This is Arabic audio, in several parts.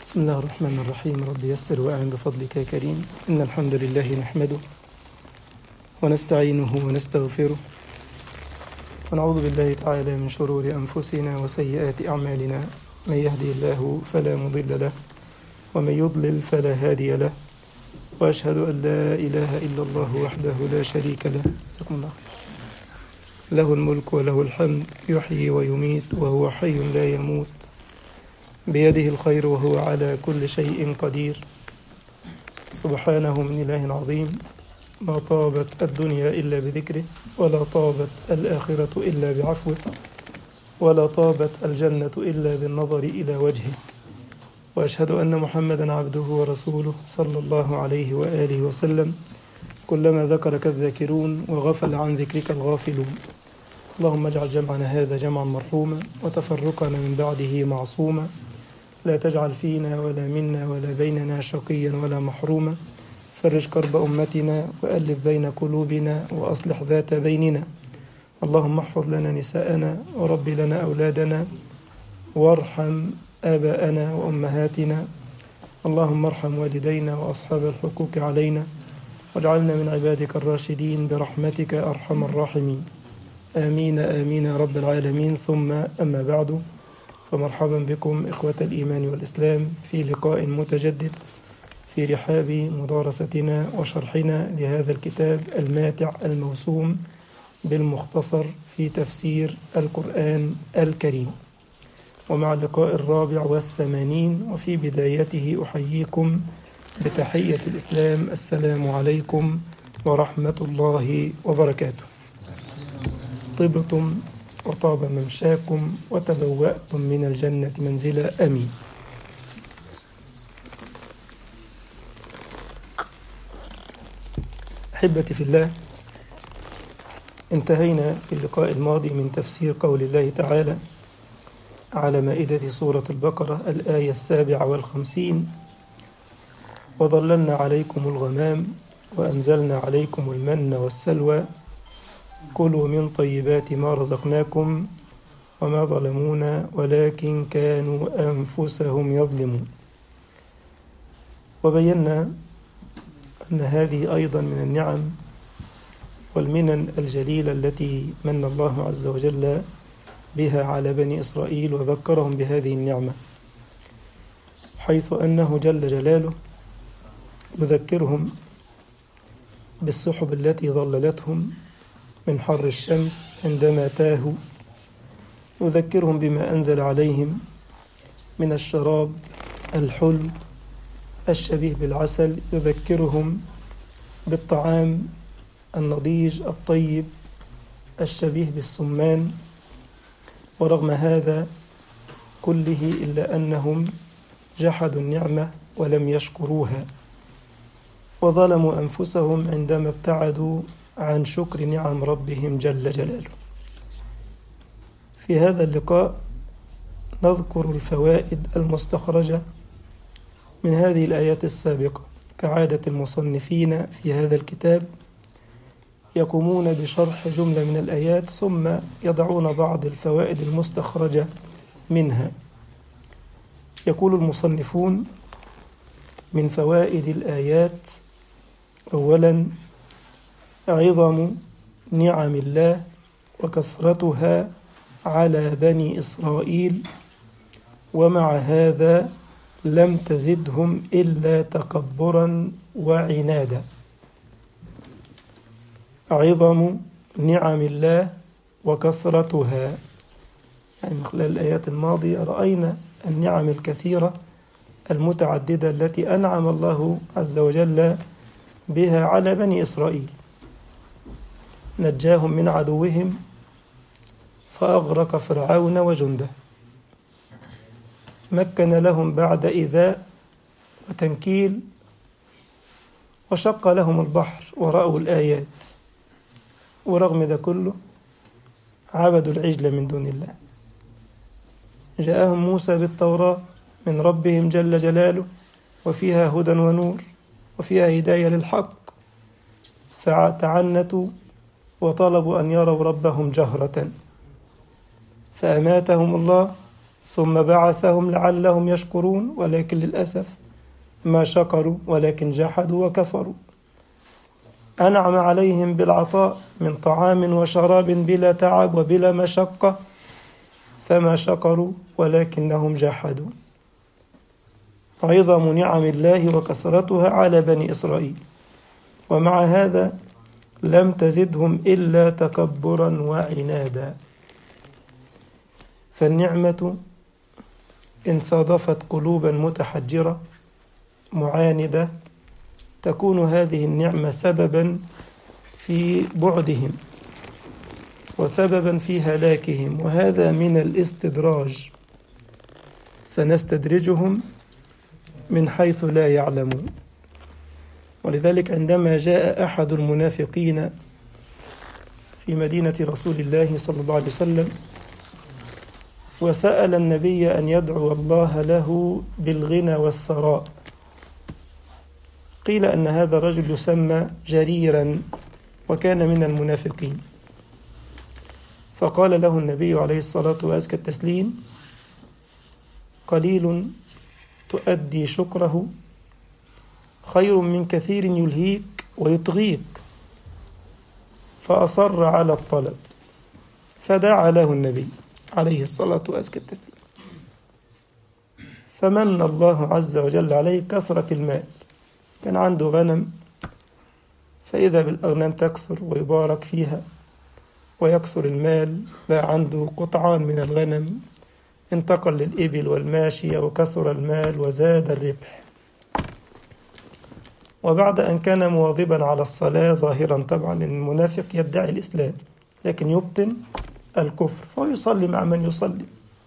بسم الله الرحمن الرحيم. رب يسر وأعن بفضلك يا كريم. إن الحمد لله نحمده ونستعينه ونستغفره ونعوذ بالله تعالى من شرور أنفسنا وسيئات أعمالنا. من يهدي الله فلا مضل له ومن يضلل فلا هادي له، وأشهد أن لا إله إلا الله وحده لا شريك له له الملك وله الحمد، يحيي ويميت وهو حي لا يموت، بيده الخير وهو على كل شيء قدير. سبحانه من إله عظيم، ما طابت الدنيا إلا بذكره، ولا طابت الآخرة إلا بعفوه، ولا طابت الجنة إلا بالنظر إلى وجهه. وأشهد أن محمدا عبده ورسوله صلى الله عليه وآله وسلم. كلما ذكرك الذاكرون وغفل عن ذكرك الغافلون. اللهم اجعل جمعنا هذا جمعا مرحوما وتفرقنا من بعده معصوما، لا تجعل فينا ولا منا ولا بيننا شقيا ولا محروما. فرج كرب أمتنا وألف بين قلوبنا وأصلح ذات بيننا. اللهم احفظ لنا نساءنا ورب لنا أولادنا وارحم آباءنا وأمهاتنا. اللهم ارحم والدينا وأصحاب الحقوق علينا، واجعلنا من عبادك الراشدين برحمتك أرحم الراحمين. آمين آمين يا رب العالمين. ثم أما بعد، فمرحبا بكم إخوة الإيمان والإسلام في لقاء متجدد في رحاب مدارستنا وشرحنا لهذا الكتاب الماتع الموسوم بالمختصر في تفسير القرآن الكريم، ومع اللقاء 84. وفي بدايته أحييكم بتحية الإسلام: السلام عليكم ورحمة الله وبركاته. طبتم وطاب ممشاكم وتبوأتم من الجنة منزلا، أمين. أحبتي في الله، انتهينا في اللقاء الماضي من تفسير قول الله تعالى على مائدة سورة البقرة الآية 57: وظللنا عليكم الغمام وأنزلنا عليكم المن والسلوى كلوا من طيبات ما رزقناكم وما ظلمونا ولكن كانوا أنفسهم يظلمون. وبينا أن هذه أيضا من النعم والمنن الجليلة التي من الله عز وجل بها على بني إسرائيل، وذكرهم بهذه النعمة، حيث أنه جل جلاله يذكرهم بالسحب التي ظللتهم من حر الشمس عندما تاهوا، يذكرهم بما أنزل عليهم من الشراب الحلو الشبيه بالعسل، يذكرهم بالطعام النضيج الطيب الشبيه بالسمان. ورغم هذا كله إلا أنهم جحدوا النعمة ولم يشكروها، وظلموا أنفسهم عندما ابتعدوا عن شكر نعم ربهم جل جلاله. في هذا اللقاء نذكر الفوائد المستخرجة من هذه الآيات السابقة. كعادة المصنفين في هذا الكتاب يقومون بشرح جملة من الآيات ثم يضعون بعض الفوائد المستخرجة منها. يقول المصنفون: من فوائد الآيات: أولا، عظم نعم الله وكثرتها على بني إسرائيل، ومع هذا لم تزدهم إلا تكبرا وعنادا. عظم نعم الله وكثرتها، يعني من خلال الآيات الماضية رأينا النعم الكثيرة المتعددة التي أنعم الله عز وجل بها على بني إسرائيل. نجاهم من عدوهم فأغرق فرعون وجنده، مكن لهم بعد إيذاء وتنكيل، وشق لهم البحر ورأوا الآيات، ورغم ذا كله عبدوا العجل من دون الله. جاءهم موسى بالتوراة من ربهم جل جلاله، وفيها هدى ونور وفيها هداية للحق، فتعنتوا وطلبوا أن يروا ربهم جهرة، فأماتهم الله ثم بعثهم لعلهم يشكرون ولكن للأسف ما شكروا ولكن جحدوا وكفروا. أنعم عليهم بالعطاء من طعام وشراب بلا تعب وبلا مشقة فما شكروا ولكنهم جحدوا. عظم نعم الله وكثرتها على بني إسرائيل، ومع هذا لم تزدهم إلا تكبرا وعنادا. فالنعمة إن صادفت قلوبا متحجرة معاندة تكون هذه النعمة سببا في بعدهم وسببا في هلاكهم، وهذا من الاستدراج. سنستدرجهم من حيث لا يعلمون. ولذلك عندما جاء أحد المنافقين في مدينة رسول الله صلى الله عليه وسلم وسأل النبي أن يدعو الله له بالغنى والثراء، قيل أن هذا الرجل يسمى جريرا وكان من المنافقين، فقال له النبي عليه الصلاة وأزكى التسليم: قليل تؤدي شكره خير من كثير يلهيك ويطغيك. فأصر على الطلب، فدعا له النبي عليه الصلاة وأزكى التسليم، فمن الله عز وجل عليه كثرة المال. كان عنده غنم، فإذا بالأغنام تكثر ويبارك فيها ويكثر المال، بقى عنده قطعان من الغنم، انتقل للإبل والماشية وكثر المال وزاد الربح. وبعد أن كان مواظبا على الصلاة ظاهرا، طبعا المنافق يدعي الإسلام لكن يبطن الكفر، فهو يصلي مع من يصلي،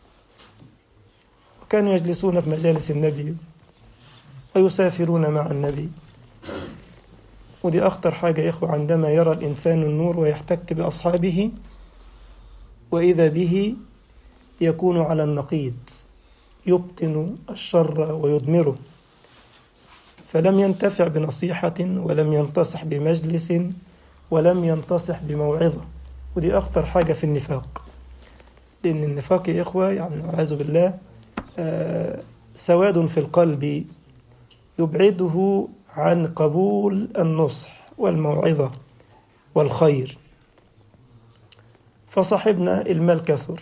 وكانوا يجلسون في مجالس النبي ويسافرون مع النبي. ودي أخطر حاجة يا إخوة، عندما يرى الإنسان النور ويحتك بأصحابه وإذا به يكون على النقيض، يبطن الشر ويضمره، فلم ينتفع بنصيحة ولم ينتصح بمجلس ولم ينتصح بموعظة. ودي أخطر حاجة في النفاق، لأن النفاق يا إخوة يعني والعياذ بالله سواد في القلب يبعده عن قبول النصح والموعظة والخير. فصاحبنا المال كثر،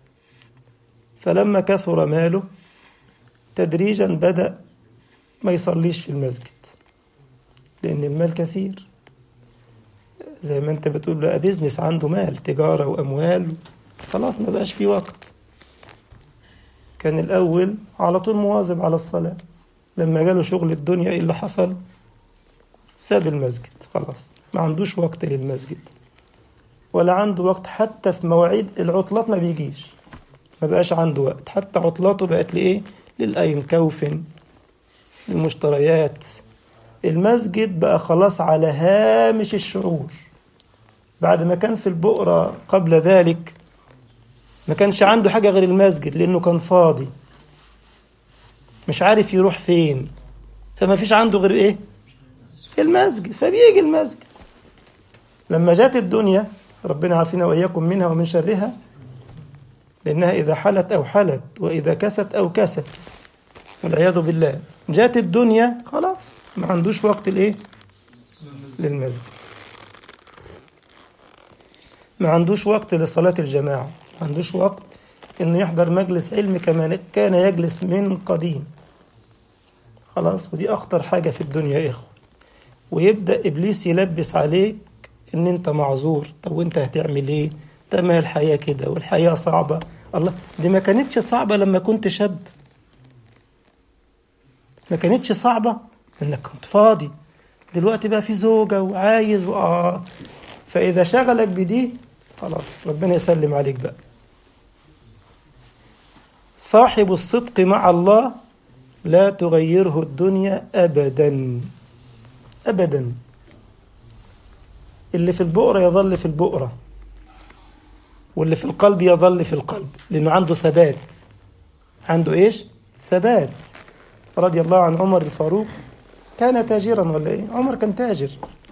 فلما كثر ماله تدريجا بدأ ما يصليش في المسجد، لأن المال كثير، زي ما انت بتقول بقى بيزنس، عنده مال، تجارة وأموال، خلاص ما بقاش في وقت. كان الأول على طول مواظب على الصلاة، لما جاله شغل الدنيا إيه اللي حصل؟ ساب المسجد، خلاص ما عندوش وقت للمسجد ولا عنده وقت، حتى في مواعيد العطلات ما بيجيش، ما بقاش عنده وقت، حتى عطلاته بقت لإيه؟ للأينكوفن، للمشتريات. المسجد بقى خلاص على هامش الشعور، بعد ما كان في البؤرة قبل ذلك ما كانش عنده حاجة غير المسجد، لأنه كان فاضي مش عارف يروح فين، فما فيش عنده غير إيه؟ المسجد، فبيجي المسجد. لما جات الدنيا، ربنا عافينا وإياكم منها ومن شرها، لأنها إذا حلت أو حلت وإذا كست أو كست والعياذ بالله، جات الدنيا خلاص ما عندوش وقت لإيه؟ للمسجد، ما عندوش وقت لصلاة الجماعة، ما عندوش وقت إنه يحضر مجلس علم كما كان يجلس من قديم. خلاص، ودي أخطر حاجة في الدنيا يا إخوة. ويبدأ إبليس يلبس عليك إن أنت معذور، طب وأنت هتعمل إيه؟ طب ما الحياة كده والحياة صعبة. الله، دي ما كانتش صعبة لما كنت شاب، ما كانتش صعبة إنك كنت فاضي، دلوقتي بقى في زوجة وعايز فإذا شغلك بدي خلاص ربنا يسلم عليك بقى. صاحب الصدق مع الله لا تغيره الدنيا أبدا أبدا. اللي في البؤرة يظل في البؤرة، واللي في القلب يظل في القلب، لأنه عنده ثبات. عنده إيش؟ ثبات. رضي الله عن عمر الفاروق، كان تاجرا ولا إيه؟ عمر كان تاجر،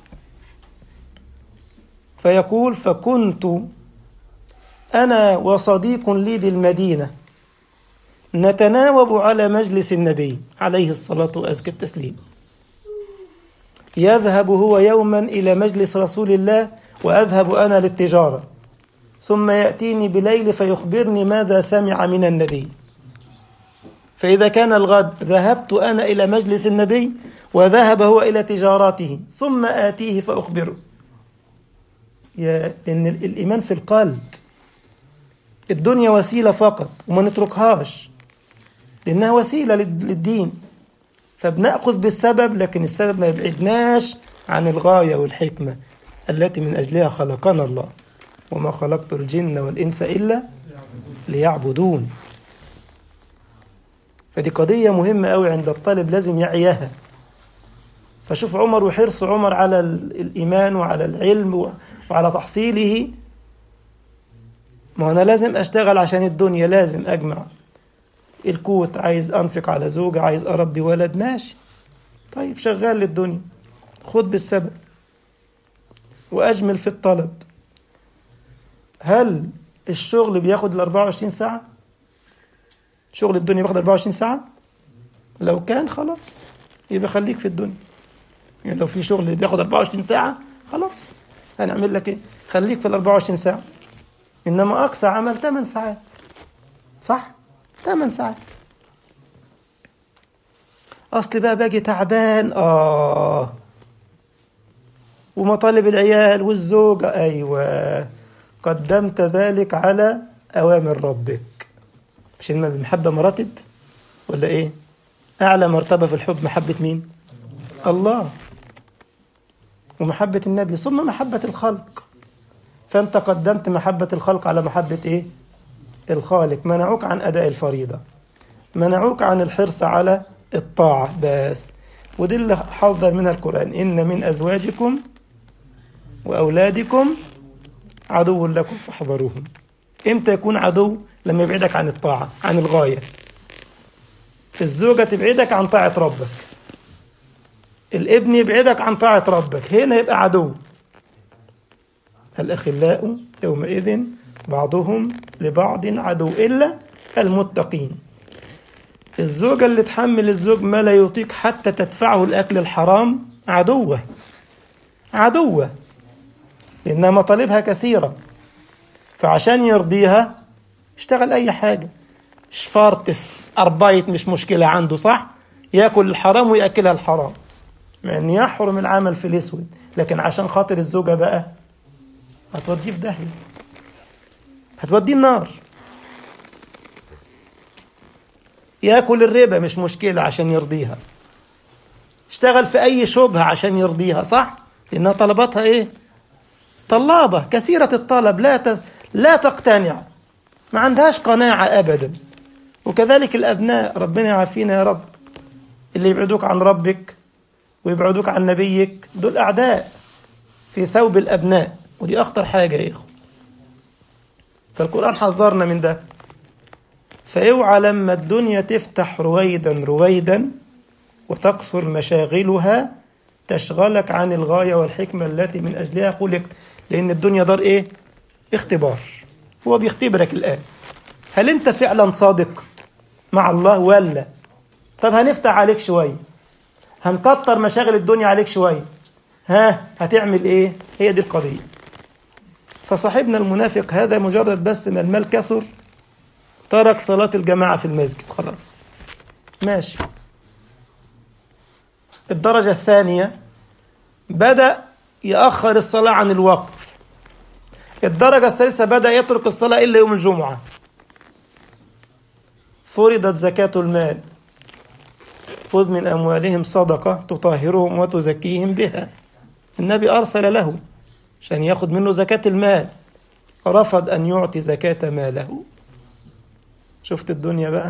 فيقول: فكنت أنا وصديق لي بالمدينة، نتناوب على مجلس النبي عليه الصلاة وأزكى التسليم. يذهب هو يوما إلى مجلس رسول الله وأذهب أنا للتجارة، ثم يأتيني بليل فيخبرني ماذا سمع من النبي. فإذا كان الغد ذهبت أنا إلى مجلس النبي وذهب هو إلى تجارته، ثم آتيه فأخبره. لأن الإيمان في القلب. الدنيا وسيلة فقط وما نتركهاش، لأنها وسيلة للدين، فبنأخذ بالسبب، لكن السبب ما يبعدناش عن الغاية والحكمة التي من أجلها خلقنا الله. وما خلقت الجن والإنس إلا ليعبدون. فدي قضية مهمة أوي عند الطالب، لازم يعيها. فشوف عمر وحرص عمر على الإيمان وعلى العلم وعلى تحصيله. ما أنا لازم أشتغل عشان الدنيا، لازم أجمع الكوت، عايز أنفق على زوجة، عايز أربي ولد، ماشي، طيب شغال للدنيا، خد بالسبب وأجمل في الطلب. هل الشغل بياخد 24 ساعة؟ شغل الدنيا بياخد 24 ساعة؟ لو كان خلاص يبقى خليك في الدنيا. يعني لو في شغل بياخد 24 ساعة خلاص هنعمل لك ايه؟ خليك في ال 24 ساعة. إنما أقصى عمل 8 ساعات، صح؟ 8 ساعات. أصل بقى باجي تعبان، ومطالب العيال والزوجة، أيوة، قدمت ذلك على أوامر ربك. مش المحبة مراتب ولا إيه؟ أعلى مرتبة في الحب محبة مين؟ الله، ومحبة النبي، ثم محبة الخلق. فأنت قدمت محبة الخلق على محبة إيه؟ الخالق. منعوك عن أداء الفريضة، منعوك عن الحرص على الطاعة بس. ودي اللي حذر منها القرآن: إن من أزواجكم وأولادكم عدو لكم فاحذروهم. إمتى يكون عدو؟ لما يبعدك عن الطاعة، عن الغاية. الزوجة تبعدك عن طاعة ربك، الابن يبعدك عن طاعة ربك، هنا يبقى عدو. الأخلاء يومئذ بعضهم لبعض عدو إلا المتقين. الزوجة اللي تحمل الزوج ما لا يطيق حتى تدفعه الأكل الحرام عدوة، عدوة، لأنها مطالبها كثيرة. فعشان يرضيها اشتغل أي حاجة، شفارتس أربايت مش مشكلة عنده، صح؟ يأكل الحرام ويأكلها الحرام، مع أن يحرم العمل في الأسود، لكن عشان خاطر الزوجة بقى هتوديه في داهية، هتوديه النار. يأكل الربا مش مشكلة عشان يرضيها، اشتغل في أي شبهة عشان يرضيها، صح؟ لأنها طلباتها إيه؟ طلابة كثيرة الطلب، لا تقتنع، ما عندهاش قناعة أبدا. وكذلك الأبناء، ربنا يعافينا يا رب. اللي يبعدوك عن ربك ويبعدوك عن نبيك دول أعداء في ثوب الأبناء، ودي أخطر حاجة يا إخوة. فالقرآن حذرنا من ده. فاوعى لما الدنيا تفتح رويدا رويدا وتكثر مشاغلها تشغلك عن الغاية والحكمة التي من أجلها خلقت. لأن الدنيا دار إيه؟ اختبار. هو بيختبرك الآن، هل أنت فعلا صادق مع الله ولا؟ طب هنفتح عليك شوية، هنكتر مشاغل الدنيا عليك شوية، هتعمل إيه؟ هي دي القضية. فصاحبنا المنافق هذا مجرد بس ما المال كثر ترك صلاة الجماعة في المسجد، خلاص ماشي. الدرجة الثانية بدأ يأخر الصلاة عن الوقت. الدرجة الثالثة بدأ يترك الصلاة إلا يوم الجمعة. فرضت زكاة المال: خذ من أموالهم صدقة تطهرهم وتزكيهم بها. النبي أرسل له عشان يأخذ منه زكاة المال، رفض أن يعطي زكاة ماله. شفت الدنيا بقى.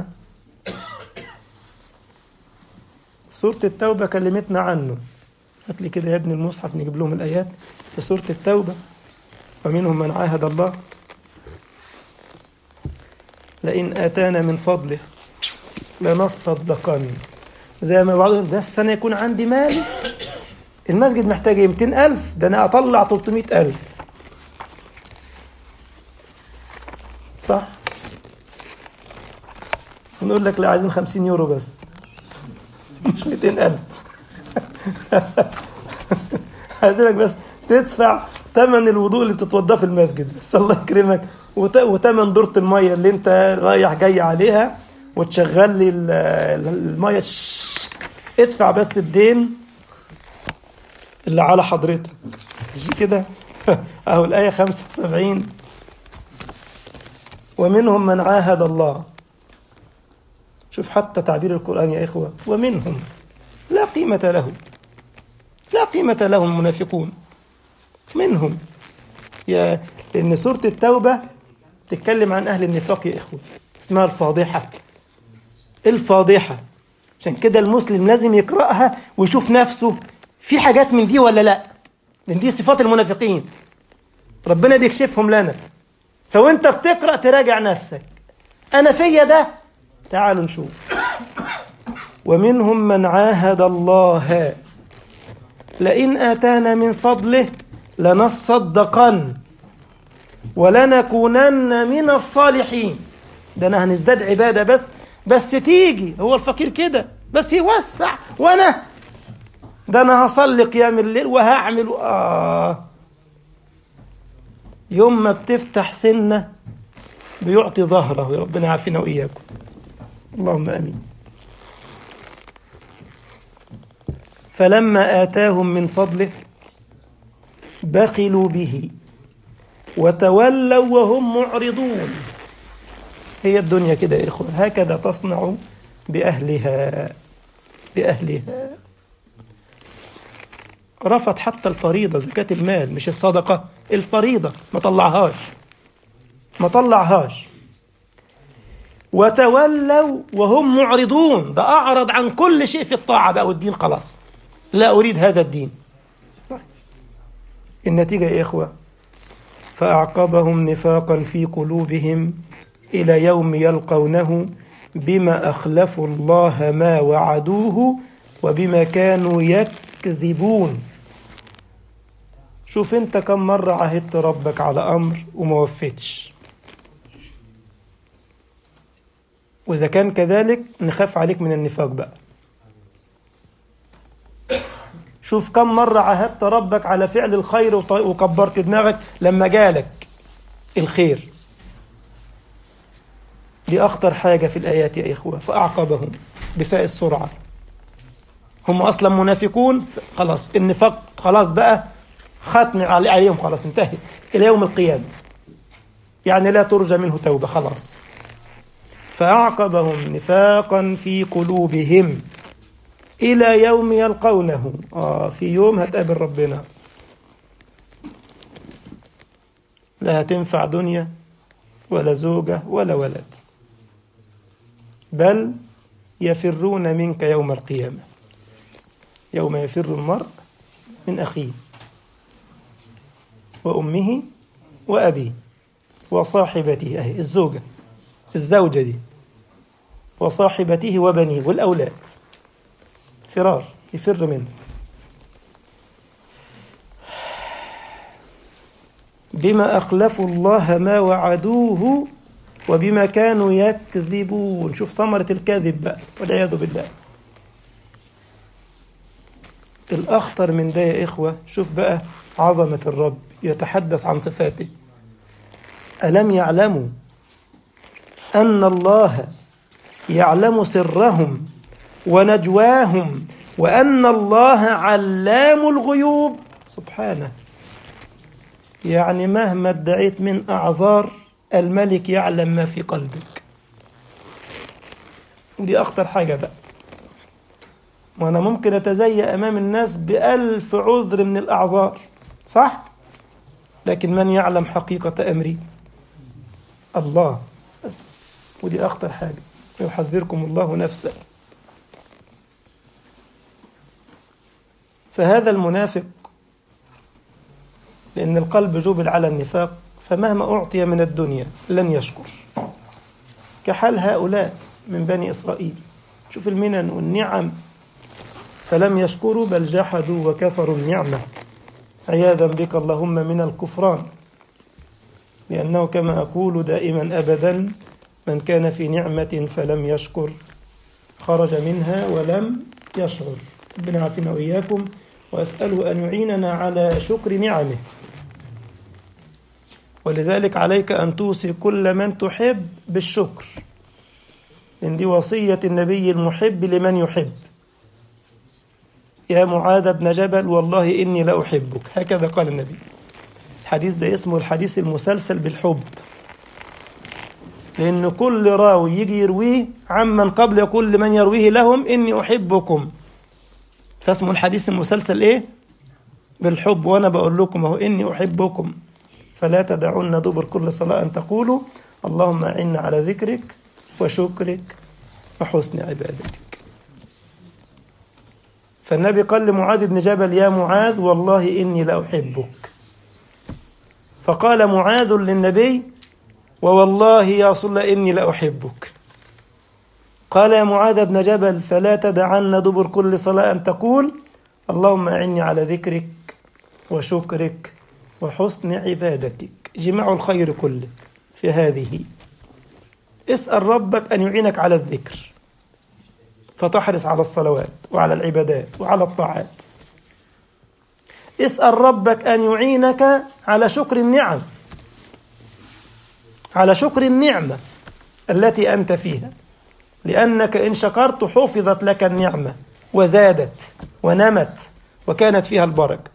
سورة التوبة كلمتنا عنه. هات لي كده يا ابن المصحف نجيب لهم الآيات في سورة التوبة. ومنهم من عاهد الله لئن آتانا من فضله لنصدقن. زي ما بعضهم ده السنة يكون عندي مال، المسجد محتاج 200,000، ده أنا أطلع 300,000، صح؟ نقول لك لا عايزين 50 يورو بس مش 200,000 عايزينك بس تدفع ثمن الوضوء اللي بتتوضاه في المسجد بس الله يكرمك، وثمن دورة المية اللي انت رايح جاي عليها وتشغل لي المية ادفع بس الدين اللي على حضرتك كده. اهو الآية 75 ومنهم من عاهد الله. شوف حتى تعبير القرآن يا إخوة، ومنهم لا قيمة له، لا قيمة لهم المنافقون منهم لأن سورة التوبة تتكلم عن أهل النفاق يا إخوة، اسمها الفاضحة. الفاضحة عشان كده المسلم لازم يقرأها ويشوف نفسه في حاجات من دي ولا لا، لأن دي صفات المنافقين ربنا بيكشفهم لنا. فوانت بتقرأ تراجع نفسك، أنا فيا ده، تعالوا نشوف. ومنهم من عاهد الله لئن آتانا من فضله لنصدقن ولنكونن من الصالحين. ده أنا هنزداد عبادة بس تيجي، هو الفقير كده بس يوسع، وأنا ده أنا هصلي قيام الليل وهعمل يوم ما بتفتح سنة بيعطي ظهره، يا ربنا يعافينا وإياكم اللهم آمين. فلما آتاهم من فضله بخلوا به وتولوا وهم معرضون. هي الدنيا كده يا إخوة، هكذا تصنع بأهلها. رفض حتى الفريضة، زكاة المال مش الصدقة، الفريضة ما طلعهاش. وتولوا وهم معرضون، ده أعرض عن كل شيء في الطاعة بقى والدين، خلاص لا أريد هذا الدين. النتيجة يا إخوة فأعقبهم نفاقا في قلوبهم إلى يوم يلقونه بما أخلفوا الله ما وعدوه وبما كانوا يكذبون. شوف انت كم مرة عهدت ربك على أمر وما وفيتش، وإذا كان كذلك نخاف عليك من النفاق بقى. شوف كم مرة عهدت ربك على فعل الخير وكبرت دماغك لما جالك الخير. دي أخطر حاجة في الآيات يا إخوة. فأعقبهم بفاء السرعة، هم أصلا منافقون، خلاص النفاق خلاص بقى ختم عليهم، خلاص انتهت إلى يوم القيامة، يعني لا ترجى منه توبة خلاص. فأعقبهم نفاقا في قلوبهم إلى يوم يلقونه. في يوم هتقابل ربنا، لا هتنفع دنيا ولا زوجة ولا ولد، بل يفرون منك يوم القيامة، يوم يفر المرء من أخيه وأمه وأبيه وصاحبته، أهي الزوجة دي، وصاحبته وبنيه والأولاد، فرار يفر منه. بما أخلفوا الله ما وعدوه وبما كانوا يكذبون. شوف ثمرة الكذب بقى والعياذ بالله. الأخطر من ده يا إخوة، شوف بقى عظمة الرب يتحدث عن صفاته. ألم يعلموا أن الله يعلم سرهم ونجواهم وأن الله علام الغيوب. سبحانه، يعني مهما ادعيت من أعذار الملك يعلم ما في قلبك. دي أخطر حاجة بقى. وأنا ممكن أتزيأ أمام الناس ب1000 عذر من الأعذار، صح؟ لكن من يعلم حقيقة أمري؟ الله بس. ودي أخطر حاجة، يحذركم الله نفسه. فهذا المنافق لأن القلب جبل على النفاق، فمهما أعطي من الدنيا لن يشكر، كحال هؤلاء من بني إسرائيل. شوف المنن والنعم، فلم يشكروا بل جحدوا وكفروا النعمة عياذا بك اللهم من الكفران. لأنه كما أقول دائما أبدا من كان في نعمة فلم يشكر خرج منها ولم يشعر. ربنا يعافينا وإياكم، وأسأله أن يعيننا على شكر نعمه. ولذلك عليك أن توصي كل من تحب بالشكر، إن دي وصية النبي المحب لمن يحب. يا معاذ بن جبل والله إني لأحبك، هكذا قال النبي. الحديث ده اسمه الحديث المسلسل بالحب، لأن كل راوي يجي يرويه عمن قبل يقول لمن يرويه لهم إني أحبكم، فاسمه الحديث المسلسل إيه؟ بالحب. وأنا بقول لكم أهو إني أحبكم، فلا تدعون دبر كل صلاة أن تقولوا اللهم أعنا على ذكرك وشكرك وحسن عبادتك. فالنبي قال لمعاذ بن جبل يا معاذ والله إني لأحبك، فقال معاذ للنبي ووالله يا رسول الله إني لأحبك. قال يا معاذ بن جبل فلا تدعن دبر كل صلاة أن تقول اللهم أعني على ذكرك وشكرك وحسن عبادتك. جماع الخير كله في هذه. اسأل ربك أن يعينك على الذكر، فتحرص على الصلوات وعلى العبادات وعلى الطاعات. اسأل ربك أن يعينك على شكر النعم، على شكر النعمة التي أنت فيها، لأنك إن شكرت حفظت لك النعمة وزادت ونمت وكانت فيها البركة.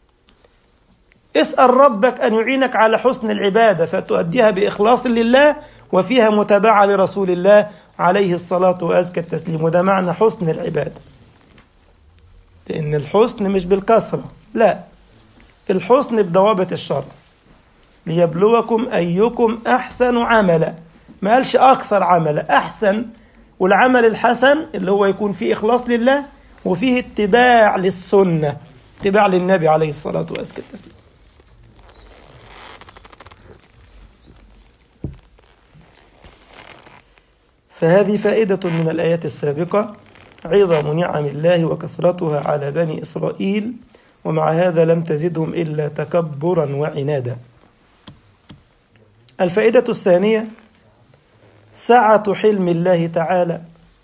اسأل ربك أن يعينك على حسن العبادة فتؤديها بإخلاص لله وفيها متابعة لرسول الله عليه الصلاة وأزكى التسليم. وده معنى حسن العبادة، لأن الحسن مش بالكثرة، لا، الحسن بضوابط الشرع. ليبلوكم أيكم أحسن عملا، ما قالش أكثر عملا، أحسن. والعمل الحسن اللي هو يكون فيه إخلاص لله وفيه اتباع للسنة، اتباع للنبي عليه الصلاة وأزكى التسليم. فهذه فائدة من الآيات السابقة، عظم نعم الله وكثرتها على بني إسرائيل، ومع هذا لم تزدهم إلا تكبرا وعنادا. الفائدة الثانية سعة حلم الله تعالى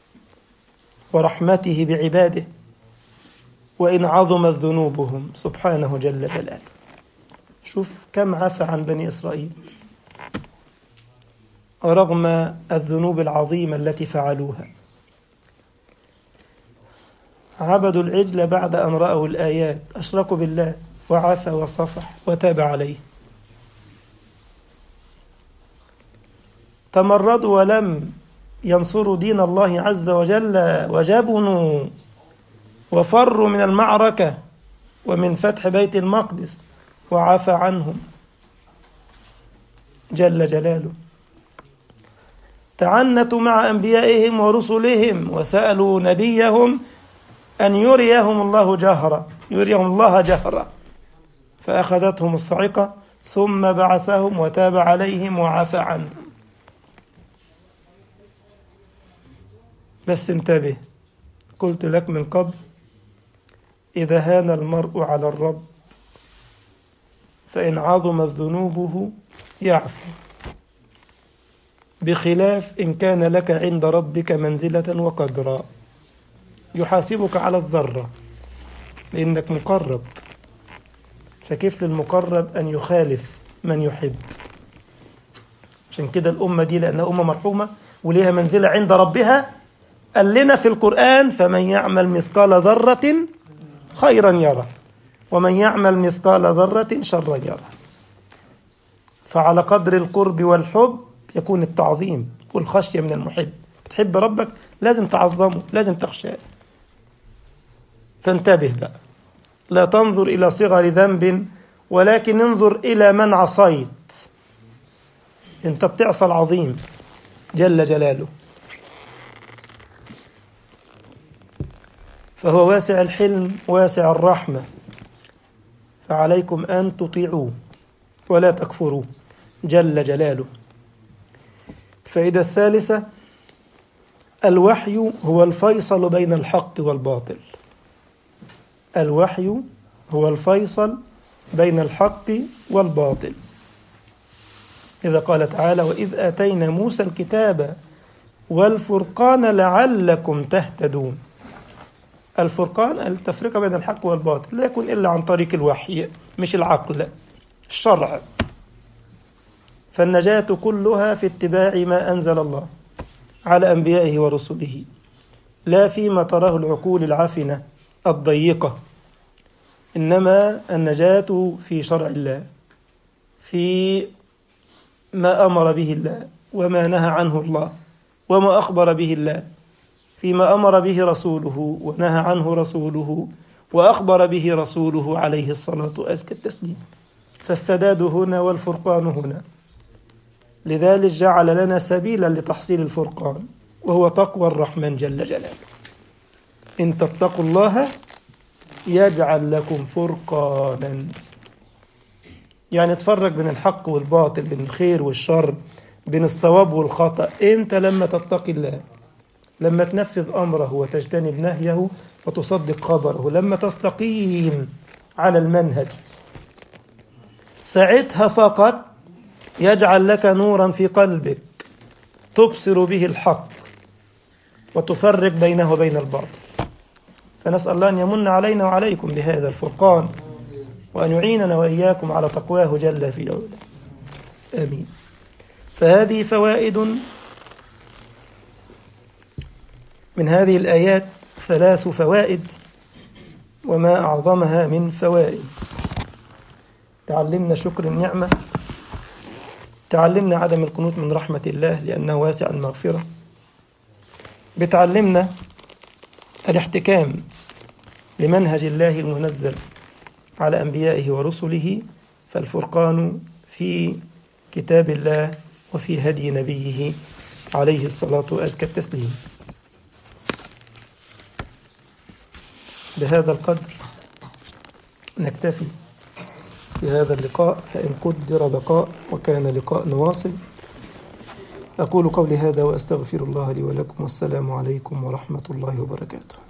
ورحمته بعباده، وإن عظمت ذنوبهم سبحانه جل جلاله. شوف كم عفى عن بني إسرائيل رغم الذنوب العظيمة التي فعلوها. عبدوا العجل بعد أن رأوا الآيات، أشركوا بالله وعفى وصفح وتاب عليه. تمردوا ولم ينصروا دين الله عز وجل وجبنوا وفروا من المعركة ومن فتح بيت المقدس، وعفى عنهم جل جلاله. تعنتوا مع أنبيائهم ورسلهم وسألوا نبيهم أن يريهم الله جهرا، فأخذتهم الصاعقة ثم بعثهم وتاب عليهم وعفى عنهم. بس انتبه، قلت لك من قبل إذا هان المرء على الرب فإن عظمت ذنوبه يعفو، بخلاف إن كان لك عند ربك منزلة وقدرا، يحاسبك على الذرة لأنك مقرب، فكيف للمقرب أن يخالف من يحب؟ عشان كده الأمة دي لأنها أمة مرحومة وليها منزلة عند ربها، قال لنا في القرآن فمن يعمل مثقال ذرة خيرا يره ومن يعمل مثقال ذرة شرا يره. فعلى قدر القرب والحب يكون التعظيم والخشية من المحب. تحب ربك لازم تعظمه، لازم تخشاه. فانتبه بقى، لا تنظر إلى صغر ذنب ولكن انظر إلى من عصيت. انت بتعصى العظيم جل جلاله، فهو واسع الحلم واسع الرحمة، فعليكم أن تطيعوه ولا تكفروه جل جلاله. الفائدة الثالثة الوحي هو الفيصل بين الحق والباطل. الوحي هو الفيصل بين الحق والباطل. إذا قال تعالى وإذ آتينا موسى الكتاب والفرقان لعلكم تهتدون. الفرقان التفرقة بين الحق والباطل، لا يكون إلا عن طريق الوحي مش العقل، الشرع. فالنجاة كلها في اتباع ما أنزل الله على أنبيائه ورسله، لا فيما تراه العقول العفنة الضيقة، إنما النجاة في شرع الله، في ما أمر به الله وما نهى عنه الله وما أخبر به الله، فيما أمر به رسوله ونهى عنه رسوله وأخبر به رسوله عليه الصلاة وأزكى التسليم. فالسداد هنا والفرقان هنا. لذلك جعل لنا سبيلا لتحصيل الفرقان، وهو تقوى الرحمن جل جلاله. إن تتقوا الله يجعل لكم فرقانا، يعني تفرق بين الحق والباطل، بين الخير والشر، بين الصواب والخطأ. إمتى؟ لما تتقي الله، لما تنفذ أمره وتجتنب نهيه وتصدق خبره، لما تستقيم على المنهج، ساعتها فقط يجعل لك نورا في قلبك تبصر به الحق وتفرق بينه وبين الباطل. فنسأل الله أن يمن علينا وعليكم بهذا الفرقان، وأن يعيننا وإياكم على تقواه جل في علاه. آمين. فهذه فوائد من هذه الآيات، 3 فوائد وما أعظمها من فوائد. تعلمنا شكر النعمة، تعلمنا عدم القنوط من رحمة الله لأنه واسع المغفرة، بتعلمنا الاحتكام لمنهج الله المنزل على أنبيائه ورسله، فالفرقان في كتاب الله وفي هدي نبيه عليه الصلاة وأزكى التسليم. بهذا القدر نكتفي في هذا اللقاء، فإن قدر بقاء وكان لقاء واصل. أقول قولي هذا وأستغفر الله لي ولكم، والسلام عليكم ورحمة الله وبركاته.